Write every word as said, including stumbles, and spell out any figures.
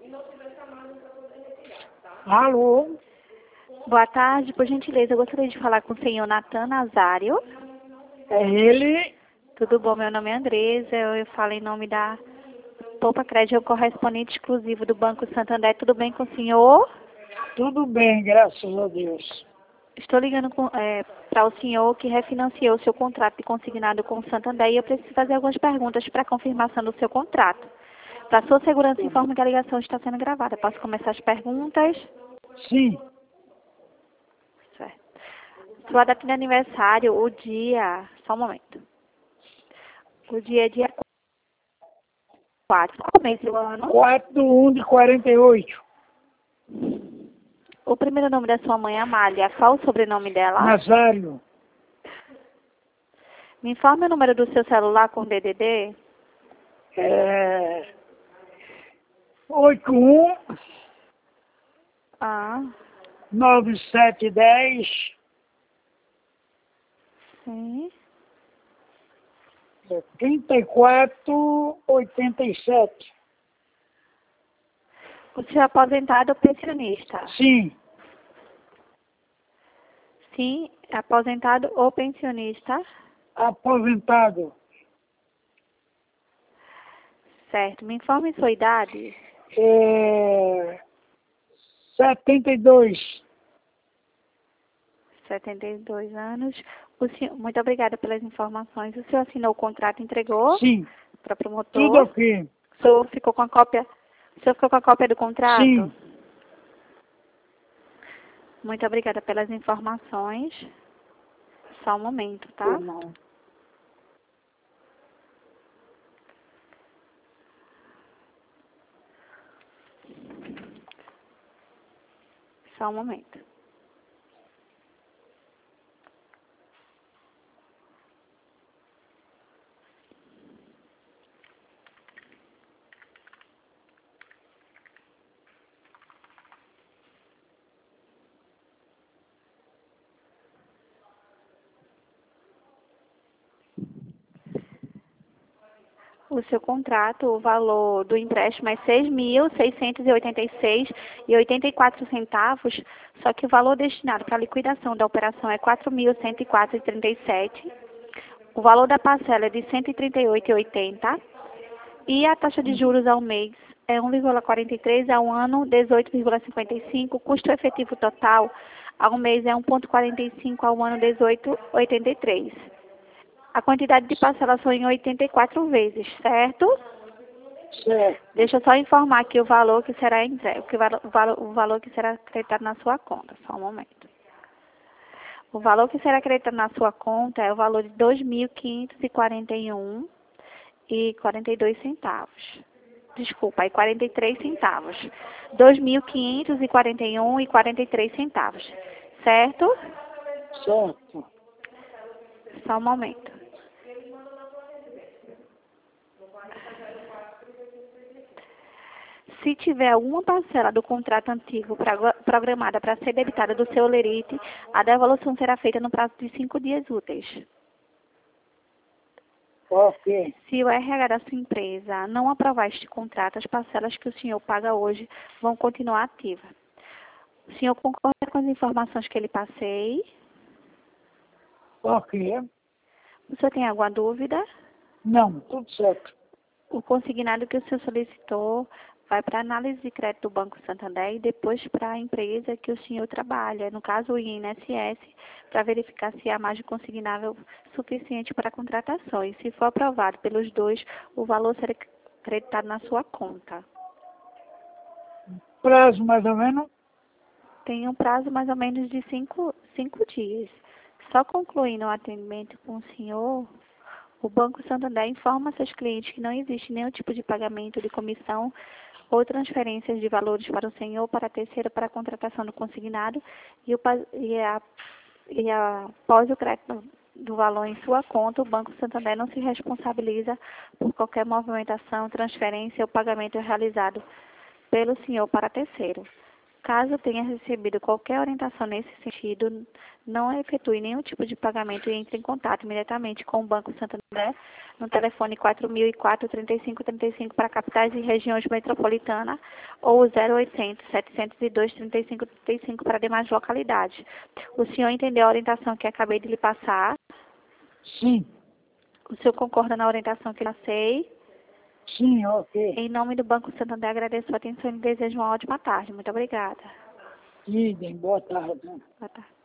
Alô? Boa tarde, por gentileza, eu gostaria de falar com o senhor Natan Nazário. É ele? Tudo bom, meu nome é Andresa, eu, eu falo em nome da Poupa Crédito, eu correspondente exclusivo do Banco Santander. Tudo bem com o senhor? Tudo bem, graças a Deus. Estou ligando é, para o senhor que refinanciou o seu contrato de consignado com o Santander e eu preciso fazer algumas perguntas para confirmação do seu contrato. Para sua segurança, informo que a ligação está sendo gravada. Posso começar as perguntas? Sim, Certo. Sua data de aniversário, o dia... Só um momento. O dia é dia quatro. Qual o mês do ano? quatro de um de quarenta e oito. O primeiro nome da sua mãe é Amália. Qual o sobrenome dela? Nazário. Me informe o número do seu celular com D D D. É... oito um Ah, nove sete um zero sim. trinta e quatro oitenta e sete. O senhor é aposentado ou pensionista? Sim, Sim, é aposentado ou pensionista. aposentado. Certo. Me informe sua idade. É... setenta e dois. setenta e dois anos. O senhor, muito obrigada pelas informações. O senhor assinou o contrato e entregou Sim, para o tudo promotor? ok. O senhor ficou com a cópia? O senhor ficou com a cópia do contrato? Sim. Muito obrigada pelas informações. Só um momento, tá? Não. Só um momento. O seu contrato, o valor do empréstimo é seis mil seiscentos e oitenta e seis reais e oitenta e quatro centavos, só que o valor destinado para a liquidação da operação é quatro mil cento e quatro reais e trinta e sete centavos. O valor da parcela é de cento e trinta e oito reais e oitenta centavos e a taxa de juros ao mês é um vírgula quarenta e três, ao ano dezoito vírgula cinquenta e cinco, o custo efetivo total ao mês é um vírgula quarenta e cinco, ao ano dezoito vírgula oitenta e três. A quantidade de parcelas são em oitenta e quatro vezes, certo? Certo. Deixa eu só informar aqui o valor que será entregue, que valo- o valor, o valor que será acreditado na sua conta. Só um momento. O valor que será acreditado na sua conta é o valor de dois mil quinhentos e quarenta e um reais e quarenta e dois centavos. Desculpa, e quarenta e três centavos. dois mil quinhentos e quarenta e um reais e quarenta e três centavos. Certo? Certo. Só um momento. Se tiver alguma parcela do contrato antigo pra- programada para ser debitada do seu lerite, a devolução será feita no prazo de cinco dias úteis. Ok. Se o R H da sua empresa não aprovar este contrato, as parcelas que o senhor paga hoje vão continuar ativas. O senhor concorda com as informações que ele passei? Ok. O senhor tem alguma dúvida? Não, tudo certo. O consignado que o senhor solicitou vai para a análise de crédito do Banco Santander e depois para a empresa que o senhor trabalha, no caso o I N S S, para verificar se há margem consignável suficiente para a contratação. E se for aprovado pelos dois, o valor será creditado na sua conta. Prazo mais ou menos? Tem um prazo mais ou menos de cinco, cinco dias. Só concluindo o atendimento com o senhor, o Banco Santander informa seus clientes que não existe nenhum tipo de pagamento de comissão ou transferências de valores para o senhor, para a terceira, para a contratação do consignado e, o, pa- e, a, e a, após o crédito do valor em sua conta, o Banco Santander não se responsabiliza por qualquer movimentação, transferência ou pagamento realizado pelo senhor para terceiro. Caso tenha recebido qualquer orientação nesse sentido, não efetue nenhum tipo de pagamento e entre em contato imediatamente com o Banco Santander no telefone quatro mil e quatro, trinta e cinco, trinta e cinco para capitais e regiões metropolitanas ou zero oitocentos, setecentos e dois, trinta e cinco, trinta e cinco para demais localidades. O senhor entendeu a orientação que acabei de lhe passar? Sim, O senhor concorda na orientação que eu passei? sim, ok. Em nome do Banco Santander, agradeço a atenção e desejo uma ótima tarde. Muito obrigada. Idem, boa tarde. Boa tarde.